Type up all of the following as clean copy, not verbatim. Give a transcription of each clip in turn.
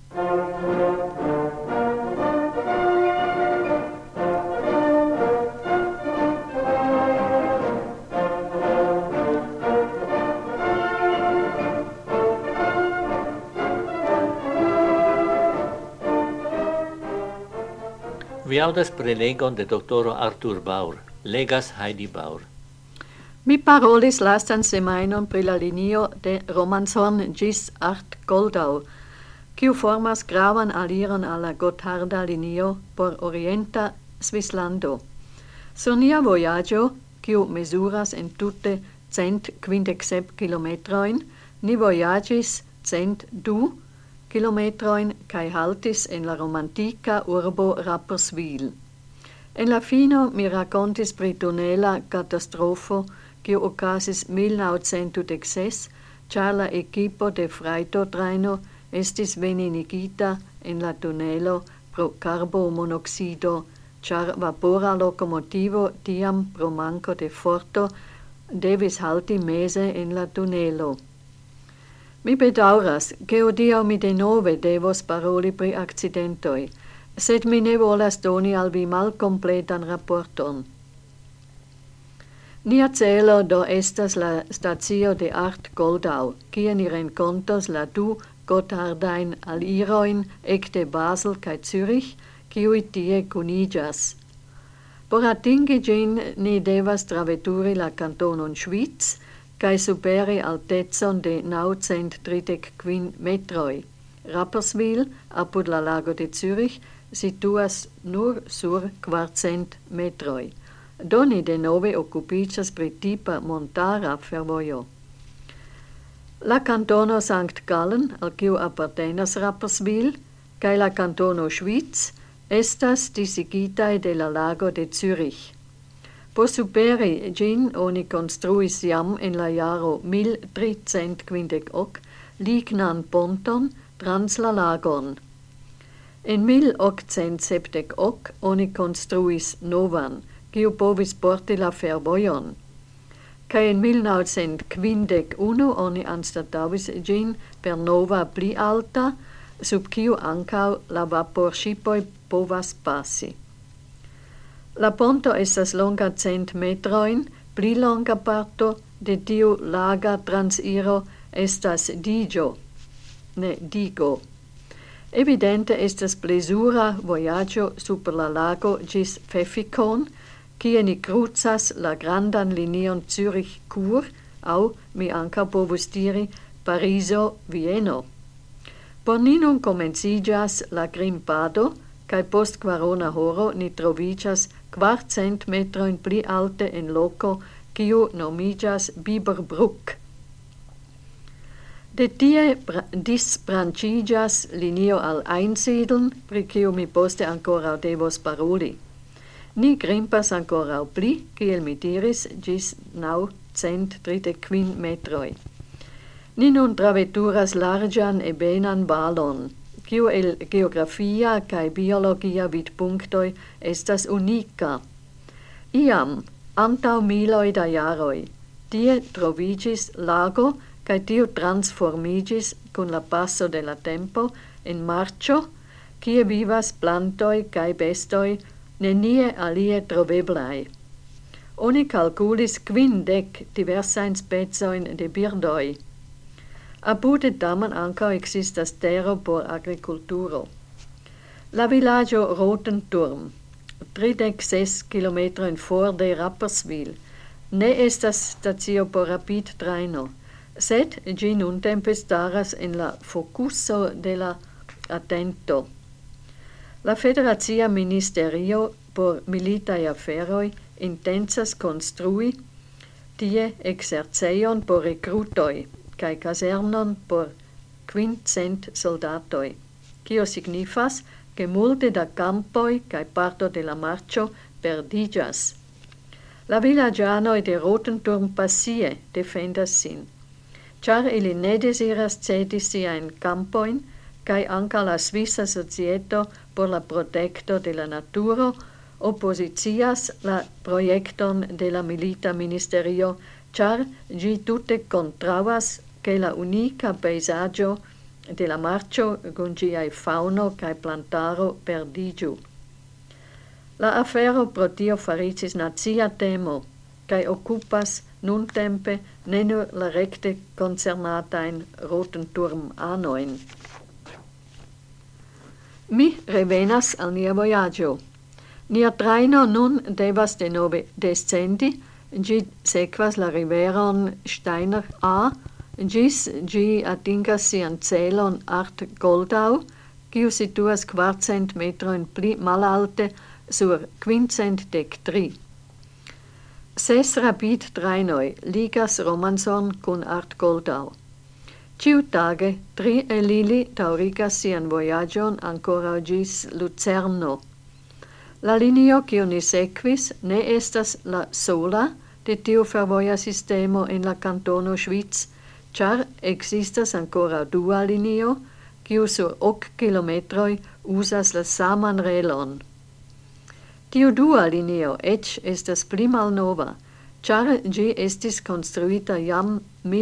Vi audas prelegon de doktoro Arthur Baur, legas Heidi Baur. Mi parolis lastan semainon pri la linio de Romanshorn gis Art Goldau, kiu formas gravan aliron alla Gotharda linio por orienta Svislando. Sur nia voyaggio, kiu mesuras en tutte 157 kilometroin, ni voyagis 102 kilometroin kai haltis en la romantica urbo Rapperswil. En la fino mi racontis pri tunela catastrofo kiu okazis 1916, char la equipo de Freito-traino estis veninigita en la tunelo pro carbomonoxido, char vapora locomotivo tiam pro manco de forto devis halti mese en la tunelo. Mi bedauras, che odio mi denove devos paroli pri accidentoi, sed mi ne volas doni al vi malcompletan rapporton. Nia celo do estas la stacio de Art Goldau, kie ni rencontos la du Gothardain aliroin ecte Basel cae Zürich, kiui tie cunigas. Por atingi gin ni devas traveturi la cantonon Schwyz, cae superi altezon de 935 metroi. Rapperswil, apud la lago de Zürich, situas nur sur 400 metroi. Doni de nove occupicias pri tipa montara fervojo. La cantono St. Gallen, al kiu appartenas Rapperswil, cae la cantono Schwyz, estas disigitae de la lago de Zürich. Po superi gin oni construis jam en la jaro 1358 lignan ponton trans la lagon. En 1878 oni construis novan, kiu povis porti la fervojon. Cae en 1951 oni anstataŭis gin per nova pli alta, sub kiu ankaŭ la vaporŝipoj povas passi. La ponto estas longa 100 metroin, pli longa parto de tiu laga transiro estas digo. Evidente estas plezura voyaggio super la lago gis Pfäffikon, kie ni crucas la grandan linion Zürich-Chur, au mi anca povus diri Pariso-Vieno. Por ni nun comencigas la grimpado, cae post 40 horo ni trovicas 400 metroin pli alte en loco, kiu nomigas Biberbruck. De tie disbrancigas linio al Einsiedeln, pri kiu mi poste ancora devos paroli. Ni grimpas ancora pli, kiel mi diris, gis 935 metroi. Ni nun traveturas largan e benan valon, kiu el geografia cae biologia vidpunktoi estas unica. Iam, antau miloi da jaroi, tie trovigis lago cae tiu transformigis cun la passo de la tempo en marcio, kie vivas plantoi cae bestoi nenie alie troveblai. Oni calculis 50 diversain spezoin de birdoi. Apude tamen ankaŭ existas tero por agrikulturo. La vilaĝo Rotenturm, 36 kilometrojn for de Rapperswil, ne estas stacio por rapidtrajno, sed ĝi nuntempe staras en la fokuso de la atento. La Federacia Ministerio por Militaj Aferoj intensas konstrui tie ekzercejon por rekrutoj, cae casernon por 500 soldatoi, kio signifas che multe da campoi cae parto de la marcio perdigas. La villagianoi de Rotenturm passie defendas sin, char ili ne desiras cedi siain campoin, cae anca la Svissa Societo por la protecto de la naturo oppositias la proiecton de la Milita Ministerio, char gi tutte contravas che la unica peisaggio de la marcio kun giai fauno kai plantaro perdigiu. La afero pro tio faritis nacia temo, kai occupas nun tempe ne nur la recte concernatain Roten Turm anoin. Mi revenas al nia voyaggio. Nia traino nun devas denove descendi, gi sequas la riveron Steiner A, gis gi atingas sian celon Art Goldau, quiu situas 400 metroin pli malalte sur 513. 6 rapid trainoi ligas Romanson kun Art Goldau. Ciu tage 3 elili taurigas sian voyagion ancora gis Lucerno. La linio quiu ni sequis ne estas la sola de tiu fervoja sistemo en la cantono Schwyz, char existas ancora dua linio, quiu sur 8 kilometroi usas la saman relon. Tiu dua linio ec estas pli malnova, char gi estis construita jam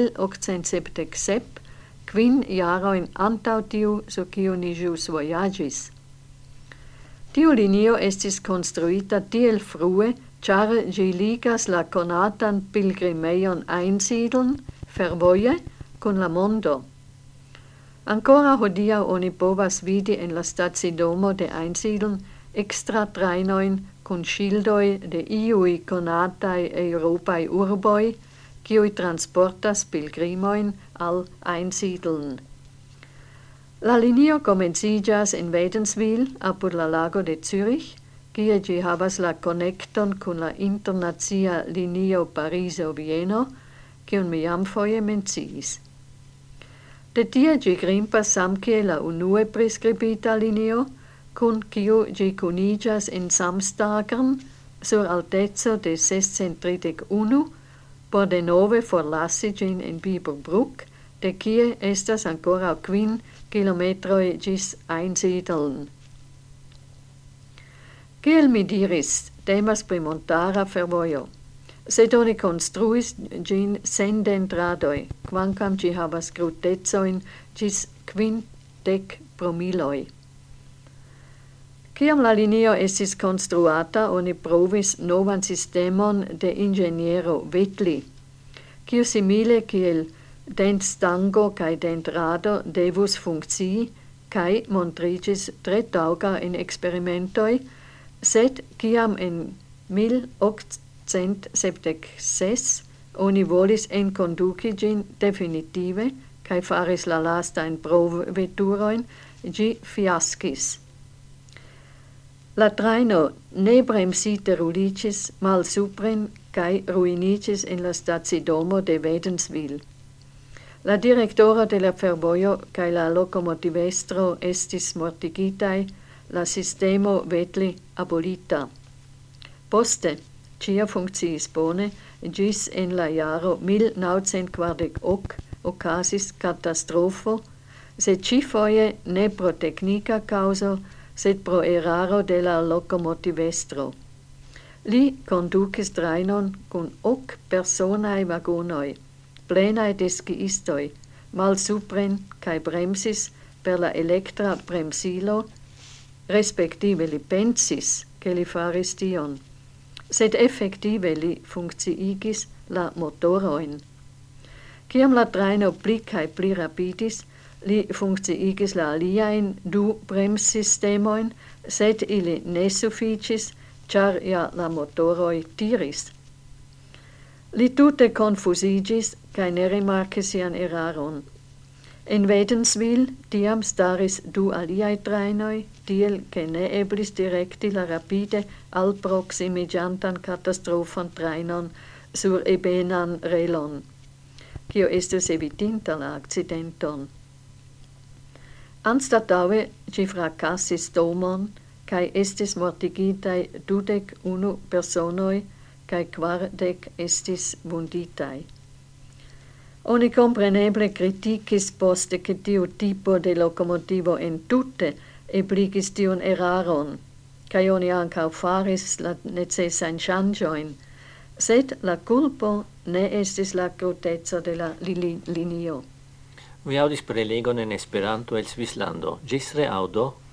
1877, 5 jaroin antau tiu sur quiu ni jus voyagis. Tiu linio estis construita tiel frue, char gi ligas la conatan pilgrimeion Einsiedeln, fervoje, con la mondo. Ancora hodia oni povas vidi en la stacidomo de Einsiedeln extra trainoin con schildoi de iui conatai Europai urboi, quiui transportas pilgrimoin al Einsiedeln. La linio comencigas in Wädenswil, apud la lago de Zürich, kie gi havas la connecton kun la internacia linio Pariso-Vieno, kiun mi jam foje menciis. De tie gi grimpas samkie la unue prescribita linio, kun kiu gi kunigas in Samstagern sur altezo de 631, por de nove forlassi gin in Biberbruck, de kie estas ancora 5 kilometroi gis Einsiedeln. Kiel mi diris, temas pri montara fervojo. Sed oni construis gin sen dendradoi, quancam gi havas crutezoin gis 50 promiloi. Ciam la linio estis construata, oni provis novan sistemon de ingeniero Vetli, quiu simile kiel dentstango kai dentrado devus functii, kai montrigis tre tauga in experimentoi, sed ciam en 1876 oni volis enconduci gin definitive, kai faris la lastain proveturoin, gi fiascis. La traino ne bremsite rulicis mal supren kai ruinicis in la stacidomo de Wädenswil. La directora de la fervojo kai la locomotivestro estis mortigitai, la sistemo Vetli abolita. Poste, cia funcciis bone, gis en la jaro 1948 ocasis catastrofo, sed ci foje ne pro technica causo, sed pro eraro de la locomotivestro. Li conducis trainon cun 8 personae vagonoi, plenae de skiistoi, mal supren cae bremsis per la electra bremsilo, respektive li pensis che li faris tion, sed effective li funcciigis la motoroin. Ciam la traino pli cae pli rapidis, li funcciigis la aliaen 2 bremssystemoin, sed ili ne sufficis, char ja la motoroi tiris. Li tute confusigis, cae ne remarcis sian eraron. En Wädenswil tiam staris 2 aliae trainoi, tiel che ne eblis directi la rapide alproximigiantan catastrofan trainon sur ebenan relon, cio estus evitinta la accidenton. Anstataue ci fracassis domon, cae estis mortigitai 21 personoi, cae 40 estis vunditai. Oni compreneble criticis poste che tiu tipo de locomotivo en tutte ebligis tiun eraron, cae oni ancau faris la necessain changioin, sed la culpo ne estis la crutezza de la linio. Vi audis prelegon en Esperanto el Svislando. Gis reaudo.